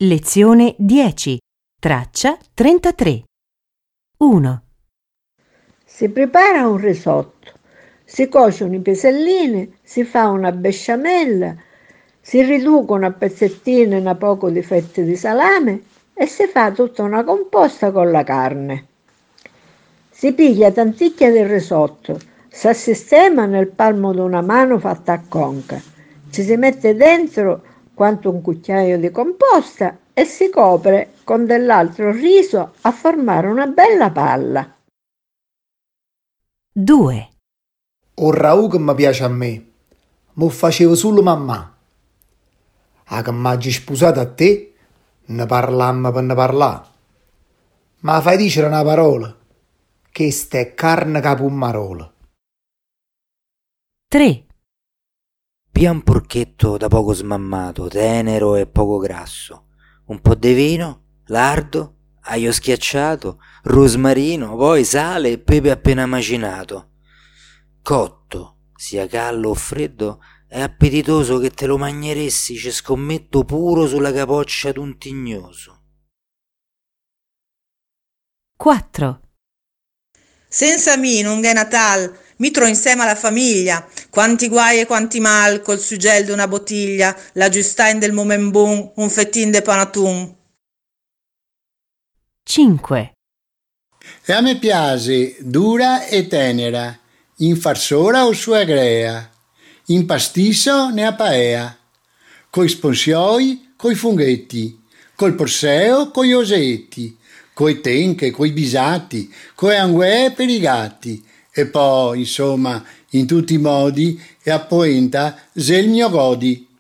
Lezione 10, traccia 33. 1. Si prepara un risotto, si cuociono i pisellini, si fa una besciamella, si riducono a pezzettini un poco di fette di salame e si fa tutta una composta con la carne. Si piglia tanticchia del risotto, si assistema nel palmo di una mano fatta a conca, ci si mette dentro quanto un cucchiaio di composta e si copre con dell'altro riso a formare una bella palla. 2. Un ragù che mi piace a me, mo facevo solo mamma. A che m'hagi sposato a te, ne parlammo per ne parlare. Ma fai dicere una parola, che sta è carne capummarola. 3. Pia un porchetto da poco smammato, tenero e poco grasso, un po' di vino, lardo, aglio schiacciato, rosmarino, poi sale e pepe appena macinato. Cotto, sia caldo o freddo, è appetitoso che te lo mangeresti, ci scommetto puro sulla capoccia d'un tignoso. 4. Senza me non è Natal, mi tro insieme alla famiglia, quanti guai e quanti mal, col sugel d'una bottiglia, la giustain del momenbon, un fettin de panatun. 5. E a me piace dura e tenera, in farsora o sua grea, in pastisso ne a paea, coi sponsioi, coi funghetti, col porseo, coi osetti, coi tenche, coi bisatti, coi anguè per i gatti, e poi, insomma, in tutti i modi e a poenta se il mio godi.